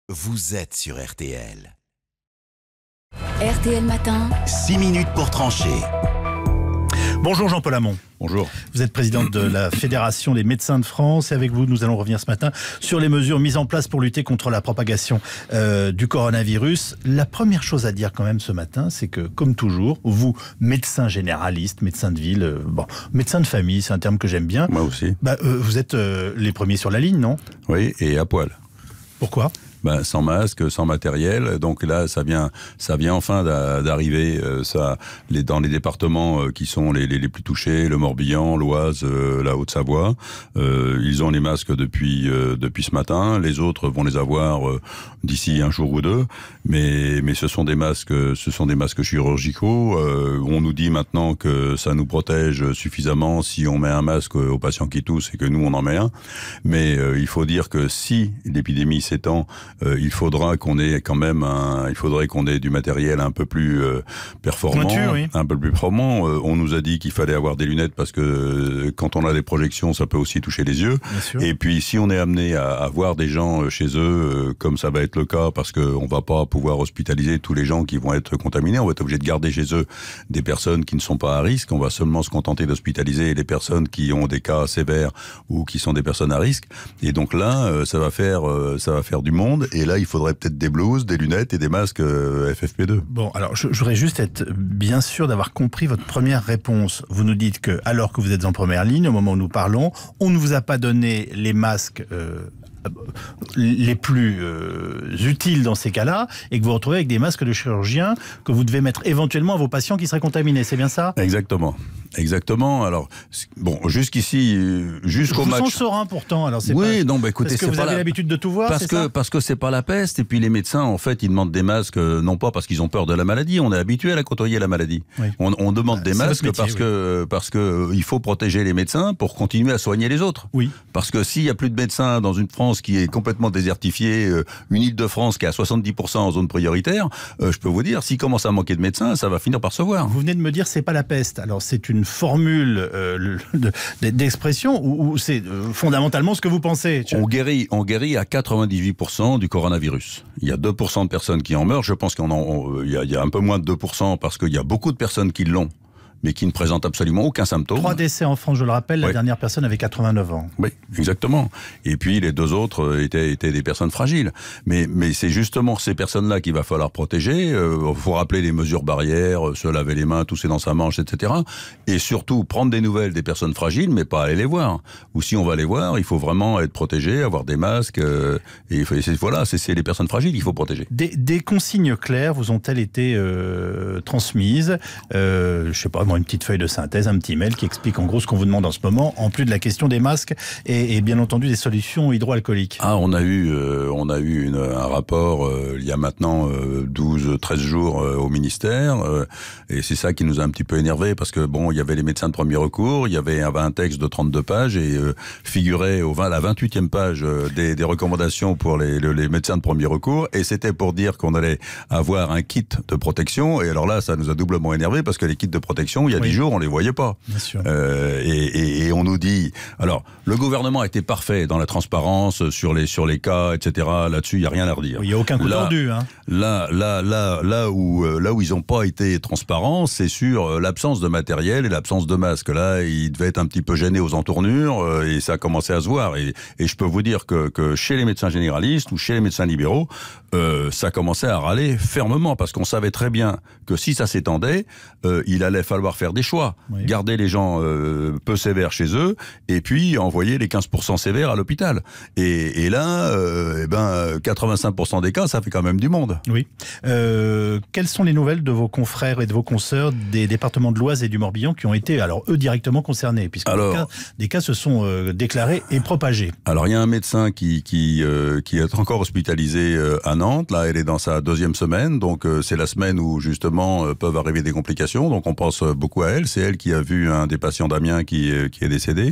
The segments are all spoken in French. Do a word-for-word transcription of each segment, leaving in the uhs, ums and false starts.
Vous êtes sur R T L. R T L Matin. six minutes pour trancher. Bonjour Jean-Paul Hamon. Bonjour. Vous êtes président de la Fédération des médecins de France et avec vous, nous allons revenir ce matin sur les mesures mises en place pour lutter contre la propagation euh, du coronavirus. La première chose à dire quand même ce matin, c'est que comme toujours, vous, médecin généraliste, médecin de ville, euh, bon, médecin de famille, c'est un terme que j'aime bien. Moi aussi. Bah, euh, vous êtes euh, les premiers sur la ligne, non ? Oui, et à poil. Pourquoi ? Ben, sans masque, sans matériel. Donc là, ça vient, ça vient enfin d'arriver. Euh, ça, les, dans les départements euh, qui sont les, les, les plus touchés, le Morbihan, l'Oise, euh, la Haute-Savoie, euh, ils ont les masques depuis euh, depuis ce matin. Les autres vont les avoir euh, d'ici un jour ou deux. Mais mais ce sont des masques, ce sont des masques chirurgicaux. Euh, on nous dit maintenant que ça nous protège suffisamment si on met un masque aux patients qui toussent et que nous on en met un. Mais euh, il faut dire que si l'épidémie s'étend, Euh, il faudra qu'on ait quand même un, il faudrait qu'on ait du matériel un peu plus euh, performant, Pointu, oui. un peu plus performant. Euh, on nous a dit qu'il fallait avoir des lunettes parce que euh, quand on a des projections, ça peut aussi toucher les yeux. Et puis si on est amené à, à voir des gens chez eux, euh, comme ça va être le cas, parce que on va pas pouvoir hospitaliser tous les gens qui vont être contaminés, on va être obligé de garder chez eux des personnes qui ne sont pas à risque. On va seulement se contenter d'hospitaliser les personnes qui ont des cas sévères ou qui sont des personnes à risque. Et donc là, euh, ça va faire, euh, ça va faire du monde. Et là, il faudrait peut-être des blouses, des lunettes et des masques euh, F F P deux. Bon, alors je, je voudrais juste être bien sûr d'avoir compris votre première réponse. Vous nous dites que, alors que vous êtes en première ligne, au moment où nous parlons, on ne vous a pas donné les masques euh, les plus euh, utiles dans ces cas-là, et que vous vous retrouvez avec des masques de chirurgien que vous devez mettre éventuellement à vos patients qui seraient contaminés. C'est bien ça ? Exactement. Exactement. Alors, bon, jusqu'ici, jusqu'au match. Je vous sens serein pourtant. Alors c'est oui, pas... non, bah écoutez, parce que c'est vous pas avez la... l'habitude de tout voir, parce c'est que ça parce que c'est pas la peste. Et puis les médecins, en fait, ils demandent des masques, euh, non pas parce qu'ils ont peur de la maladie. On est habitué à la côtoyer la maladie. Oui. On, on demande des masques métier, parce oui. que parce que euh, il faut protéger les médecins pour continuer à soigner les autres. Oui. Parce que s'il y a plus de médecins dans une France qui est complètement désertifiée, euh, une Île-de-France qui est à soixante-dix pour cent en zone prioritaire, euh, je peux vous dire, s'il commence à manquer de médecins, ça va finir par se voir. Vous venez de me dire, c'est pas la peste. Alors c'est une formule euh, le, de, d'expression ou, ou c'est euh, fondamentalement ce que vous pensez ? On guérit, on guérit à quatre-vingt-dix-huit pour cent du coronavirus. Il y a deux pour cent de personnes qui en meurent. Je pense qu'il y, y a un peu moins de deux pour cent parce qu'il y a beaucoup de personnes qui l'ont, mais qui ne présentent absolument aucun symptôme. Trois décès en France, je le rappelle, la oui. dernière personne avait quatre-vingt-neuf ans. Oui, exactement. Et puis les deux autres étaient, étaient des personnes fragiles. Mais, mais c'est justement ces personnes-là qu'il va falloir protéger. Il euh, faut rappeler les mesures barrières, se laver les mains, tousser dans sa manche, et cetera. Et surtout prendre des nouvelles des personnes fragiles, mais pas aller les voir. Ou si on va les voir, il faut vraiment être protégé, avoir des masques. Euh, et c'est, voilà, c'est, c'est les personnes fragiles qu'il faut protéger. Des, des consignes claires vous ont-elles été euh, transmises euh, Je sais pas, une petite feuille de synthèse, un petit mail qui explique en gros ce qu'on vous demande en ce moment, en plus de la question des masques et, et bien entendu des solutions hydroalcooliques. Ah, on a eu, euh, on a eu une, un rapport euh, il y a maintenant euh, douze treize jours euh, au ministère euh, et c'est ça qui nous a un petit peu énervé parce que bon, il y avait les médecins de premier recours, il y avait un, un texte de trente-deux pages et euh, figurait au vingt, la vingt-huitième page euh, des, des recommandations pour les, les, les médecins de premier recours et c'était pour dire qu'on allait avoir un kit de protection et alors là, ça nous a doublement énervé parce que les kits de protection il y a dix oui. jours, on les voyait pas. Bien sûr. Euh, et, et, et on nous dit... Alors, le gouvernement a été parfait dans la transparence, sur les, sur les cas, et cetera. Là-dessus, il n'y a rien à redire. Il n'y a aucun coup là, tordu. Hein. Là, là, là, là, où, là où ils n'ont pas été transparents, c'est sur l'absence de matériel et l'absence de masque. Là, ils devaient être un petit peu gênés aux entournures et ça a commencé à se voir. Et, et je peux vous dire que, que chez les médecins généralistes ou chez les médecins libéraux, euh, ça commençait à râler fermement parce qu'on savait très bien que si ça s'étendait, euh, il allait falloir faire des choix. Oui. Garder les gens euh, peu sévères chez eux et puis envoyer les quinze pour cent sévères à l'hôpital. Et, et là, euh, eh ben, quatre-vingt-cinq pour cent des cas, ça fait quand même du monde. Oui. Euh, quelles sont les nouvelles de vos confrères et de vos consoeurs des départements de l'Oise et du Morbihan qui ont été, alors eux, directement concernés, puisque alors, des, cas, des cas se sont euh, déclarés et propagés? Alors, il y a un médecin qui, qui, euh, qui est encore hospitalisé euh, à Nantes. Là, elle est dans sa deuxième semaine. Donc, euh, c'est la semaine où, justement, euh, peuvent arriver des complications. Donc, on pense beaucoup à elle. C'est elle qui a vu un des patients d'Amiens qui, qui est décédé.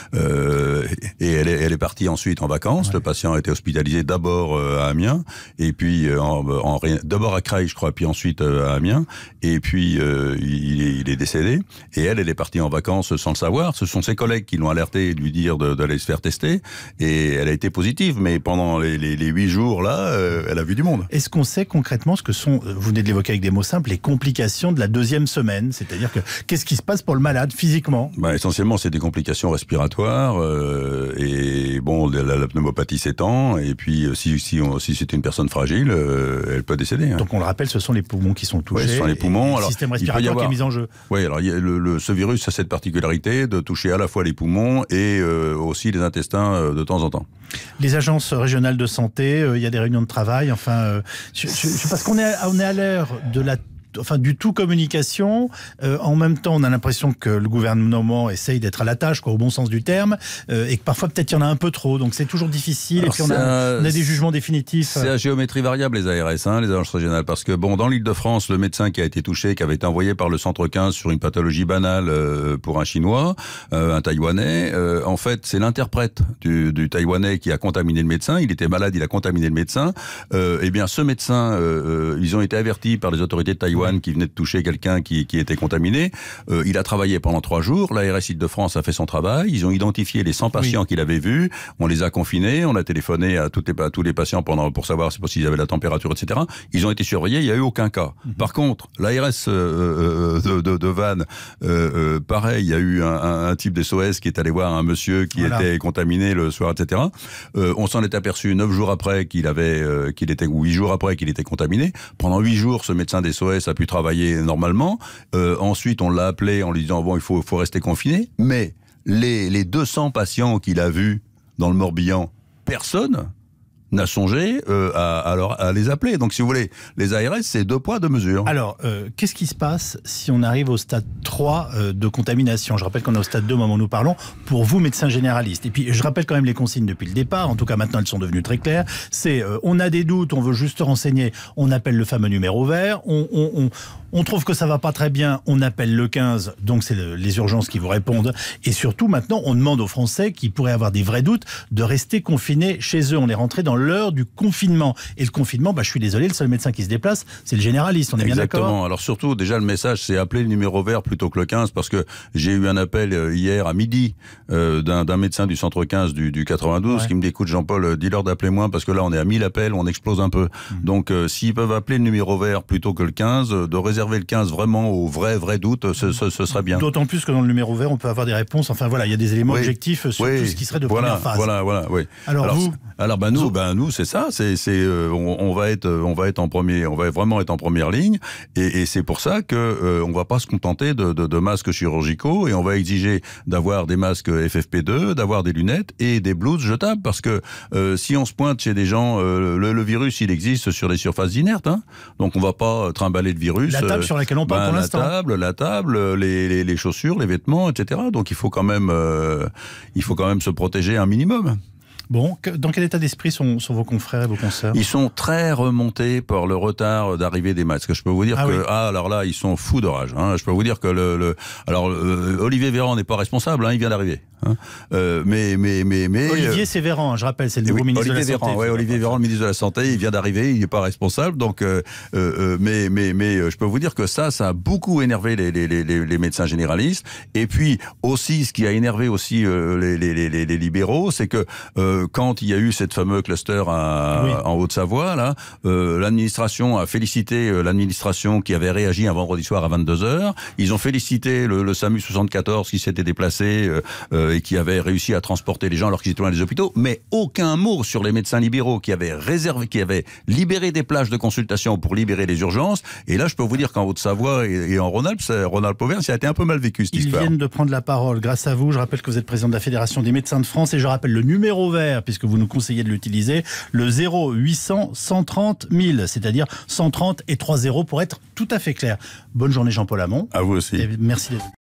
Euh, et elle est, elle est partie ensuite en vacances. Ouais. Le patient a été hospitalisé d'abord à Amiens, et puis en, en, d'abord à Creil, je crois, puis ensuite à Amiens. Et puis euh, il, est, il est décédé. Et elle, elle est partie en vacances sans le savoir. Ce sont ses collègues qui l'ont alerté et lui dire de, d'aller se faire tester. Et elle a été positive, mais pendant les, les, les huit jours là, euh, elle a vu du monde. Est-ce qu'on sait concrètement ce que sont, vous venez de l'évoquer avec des mots simples, les complications de la deuxième semaine? C'est-à-dire que qu'est-ce qui se passe pour le malade physiquement? Bah, essentiellement, c'est des complications respiratoires euh, et bon, la, la pneumopathie s'étend. Et puis, si, si, on, si c'est une personne fragile, euh, elle peut décéder. Hein. Donc, on le rappelle, ce sont les poumons qui sont touchés. Oui, ce sont les poumons. Et alors, le système respiratoire avoir... qui est mis en jeu. Oui, alors il y a le, le, ce virus a cette particularité de toucher à la fois les poumons et euh, aussi les intestins euh, de temps en temps. Les agences régionales de santé, euh, il y a des réunions de travail. Enfin, euh, je, je, je, parce qu'on est, on est à l'heure de la enfin du tout communication. Euh, en même temps, on a l'impression que le gouvernement essaye d'être à la tâche, quoi, au bon sens du terme, euh, et que parfois peut-être il y en a un peu trop. Donc c'est toujours difficile. Alors et puis on a, à, on a des jugements définitifs. C'est à géométrie variable les A R S, hein, les agences régionales, parce que bon, dans l'Île-de-France, le médecin qui a été touché, qui avait été envoyé par le centre quinze sur une pathologie banale euh, pour un Chinois, euh, un Taïwanais, euh, en fait, c'est l'interprète du, du Taïwanais qui a contaminé le médecin. Il était malade, il a contaminé le médecin. Euh, eh bien, ce médecin, euh, ils ont été avertis par les autorités de Taïwan qui venait de toucher quelqu'un qui, qui était contaminé. Euh, il a travaillé pendant trois jours. L'A R S Île-de-France a fait son travail. Ils ont identifié les cent patients oui. qu'il avait vus. On les a confinés. On a téléphoné à, toutes les, à tous les patients pendant, pour savoir s'ils avaient la température, et cetera. Ils ont été surveillés. Il n'y a eu aucun cas. Mm-hmm. Par contre, l'A R S euh, de, de, de Vannes, euh, euh, pareil, il y a eu un, un, un type d'S O S qui est allé voir un monsieur qui voilà. était contaminé le soir, et cetera. Euh, on s'en est aperçu neuf jours après qu'il avait, euh, qu'il était, ou huit jours après qu'il était contaminé. Pendant huit jours, ce médecin d'S O S a pu travailler normalement. Euh, ensuite, on l'a appelé en lui disant bon, il faut, faut rester confiné. Mais les, les deux cents patients qu'il a vus dans le Morbihan, personne n'a songé euh, à, à, leur, à les appeler. Donc, si vous voulez, les A R S, c'est deux poids, deux mesures. Alors, euh, qu'est-ce qui se passe si on arrive au stade trois euh, de contamination? Je rappelle qu'on est au stade deux au moment où nous parlons, pour vous, médecin généraliste. Et puis, je rappelle quand même les consignes depuis le départ. En tout cas, maintenant, elles sont devenues très claires. C'est, euh, on a des doutes, on veut juste renseigner, on appelle le fameux numéro vert. On, on, on, on trouve que ça va pas très bien, on appelle le quinze. Donc, c'est le, les urgences qui vous répondent. Et surtout, maintenant, on demande aux Français qui pourraient avoir des vrais doutes de rester confinés chez eux. On est rentré dans l'heure du confinement. Et le confinement, bah, je suis désolé, le seul médecin qui se déplace, c'est le généraliste. On est bien d'accord? Exactement. Alors surtout, déjà, le message, c'est appeler le numéro vert plutôt que le quinze, parce que j'ai eu un appel hier à midi euh, d'un, d'un médecin du centre quinze du, du quatre-vingt-douze ouais. qui me dit, écoute Jean-Paul, dis-leur d'appeler moi, parce que là, on est à mille appels, on explose un peu. Mmh. Donc, euh, s'ils peuvent appeler le numéro vert plutôt que le quinze, de réserver le quinze vraiment aux vrais, vrais doutes, ce, ce, ce serait bien. D'autant plus que dans le numéro vert, on peut avoir des réponses. Enfin, voilà, il y a des éléments oui. objectifs sur oui. tout ce qui serait de voilà, première phase. Voilà, voilà, oui. Alors, alors vous Alors, ben, nous, ben, nous, c'est ça, c'est, c'est, euh, on, on va être, on va être en premier, on va vraiment être en première ligne, et, et c'est pour ça que euh, on va pas se contenter de, de, de masques chirurgicaux, et on va exiger d'avoir des masques F F P deux, d'avoir des lunettes et des blouses jetables, parce que euh, si on se pointe chez des gens, euh, le, le virus, il existe sur les surfaces inertes, hein, donc on va pas trimballer le virus. La table euh, sur laquelle on parle ben, pour l'instant. La table, la table, les, les, les chaussures, les vêtements, et cetera. Donc il faut quand même, euh, il faut quand même se protéger un minimum. Bon, dans quel état d'esprit sont, sont vos confrères et vos consoeurs? Ils sont très remontés par le retard d'arrivée des masques. Je peux vous dire ah que, oui. ah, alors là, ils sont fous de rage. Hein. Je peux vous dire que le, le alors euh, Olivier Véran n'est pas responsable, hein, il vient d'arriver. Hein. Euh, mais, mais, mais, mais Olivier euh, c'est Véran, je rappelle, c'est le nouveau oui, ministre Olivier de la Véran, Santé. Ouais, Olivier Véran, le ministre de la Santé, il vient d'arriver, il n'est pas responsable. Donc, euh, euh, mais, mais, mais, je peux vous dire que ça, ça a beaucoup énervé les, les, les, les médecins généralistes. Et puis aussi, ce qui a énervé aussi euh, les, les, les, les libéraux, c'est que euh, quand il y a eu cette fameux cluster à, oui. en Haute-Savoie, là, euh, l'administration a félicité euh, l'administration qui avait réagi un vendredi soir à vingt-deux heures. Ils ont félicité le, le SAMU soixante-quatorze qui s'était déplacé euh, euh, et qui avait réussi à transporter les gens alors qu'ils étaient dans les hôpitaux, mais aucun mot sur les médecins libéraux qui avaient réservé, qui avaient libéré des plages de consultation pour libérer les urgences. Et là, je peux vous dire qu'en Haute-Savoie et, et en Rhône-Alpes, Rhône-Alpes-Auvergne, ça a été un peu mal vécu cette Ils histoire. Ils viennent de prendre la parole grâce à vous. Je rappelle que vous êtes président de la Fédération des médecins de France et je rappelle le numéro vert, puisque vous nous conseillez de l'utiliser, le zéro huit cents cent trente mille, c'est-à-dire cent trente et trois zéros pour être tout à fait clair. Bonne journée Jean-Paul Hamon. À vous aussi. Et merci d'être